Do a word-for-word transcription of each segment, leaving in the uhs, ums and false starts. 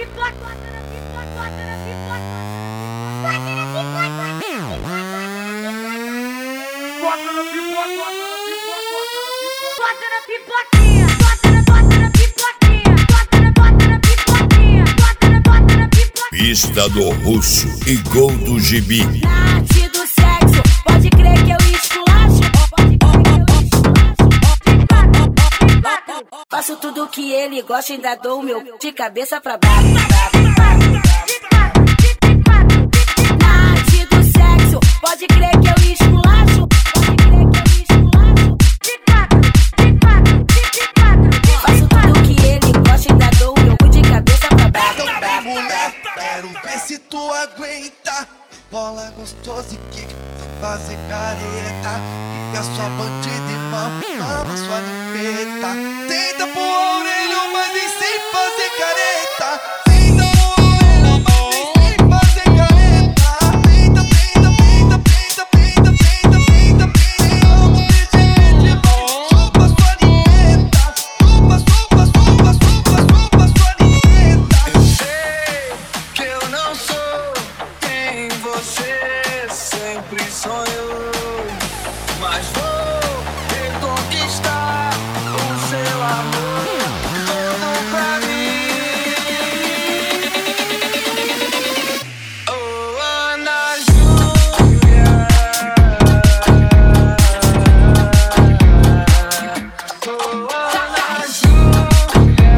Pista do Russo e gol do Gibi. Na arte do sexo, pode crer que eu esculacho. Pode crer que eu esculacho. Faço tudo que ele gosta, ainda dou o meu de cabeça pra baixo. Na arte do sexo, pode crer que eu esculacho. Pode crer que eu esculacho. Faço tudo que ele gosta, ainda dou o meu de cabeça pra baixo. Quero ver se tu aguenta. Bola gostosa e que fazer careta. Fica sua bandida e mama sua limpeta. Tenta pro orelho, mas nem sem fazer careta. Tenta pro orelho, mas nem sem fazer careta. Tenta, tenta, tenta, tenta, tenta, tenta, tenta, tenta. Amo desse jeito, chupa sua limpeta. Chupa, chupa, chupa, chupa, chupa sua limpeta. Eu sei que eu não sou quem você sempre sonhou, mas vou reconquistar o seu amor todo pra mim. Oh, Ana Júlia, oh, Ana Júlia.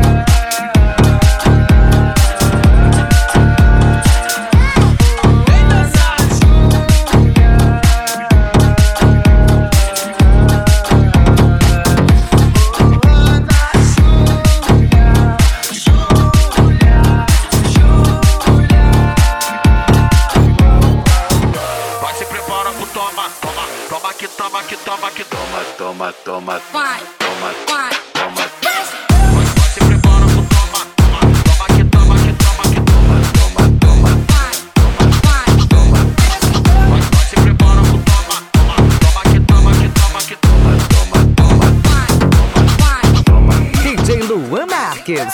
Vai, se prepara pro toma, toma, toma que toma que toma que toma, toma, toma, Vai, toma, vai. toma. Vai, vai, se prepara pro toma, toma, toma que toma que toma que toma, toma, toma, Vai, vai. toma. Vai, vai, se prepara pro toma, toma, toma que toma que toma que toma, toma, toma, toma. D J Luan Marques.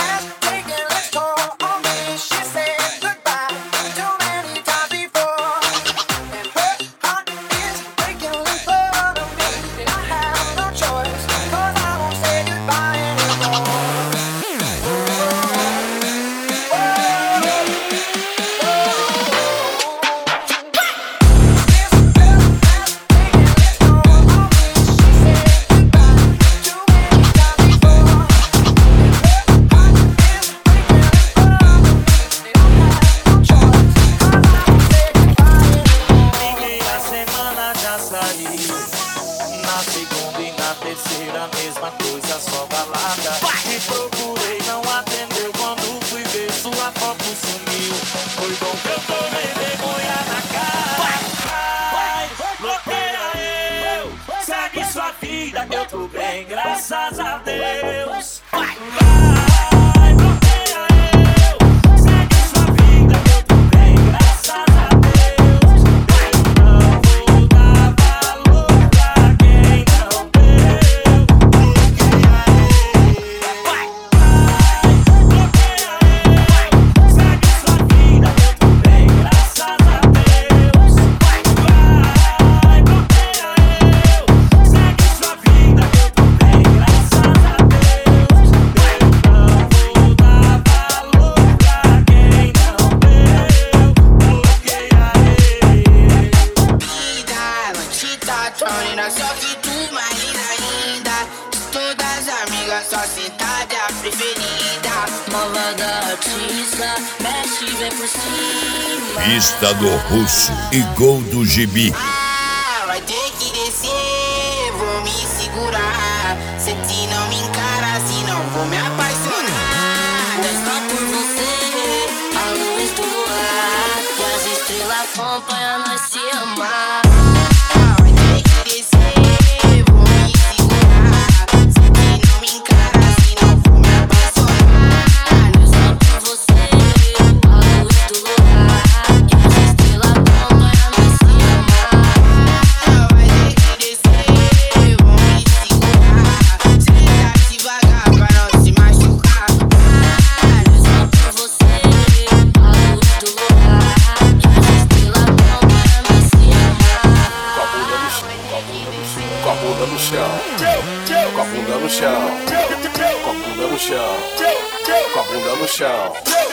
Minha semana já saiu. Na segunda e na terceira, mesma coisa, só balada. Te procurei, não atendeu. Quando fui ver, sua foto sumiu. Foi bom que eu tomei vergonha na cara. Vai, bloqueia eu. Segue sua vida, eu tô bem, graças a Deus. Vai, vai, bloqueia eu. Segue sua vida, eu tô bem, graças a Deus. Eu não vou dar valor pra quem não deu. Bloqueia eu. Vai, vai, bloqueia eu. Segue sua vida, eu tô bem, graças a Deus. Vai, vai, bloqueia eu. Segue sua vida, eu tô bem, graças a Deus. Pista do Russo e gol do Gibi. Ah, vai ter que descer, vou me segurar. Se te não me encara, senão vou me apaixonar. Não só por você, a luz do luar e as estrelas acompanham nós se amar. Ah, vai ter que descer, vou me segurar. Se te não me encara, senão vou me apaixonar. Não só por você, a luz do luar e as estrelas acompanham nós se amar. Ah, vai ter que descer, vou me segurar. Senta devagar pra não se machucar. Ah, não só por você, Com a bunda no chão, com a bunda no chão, com a bunda no chão.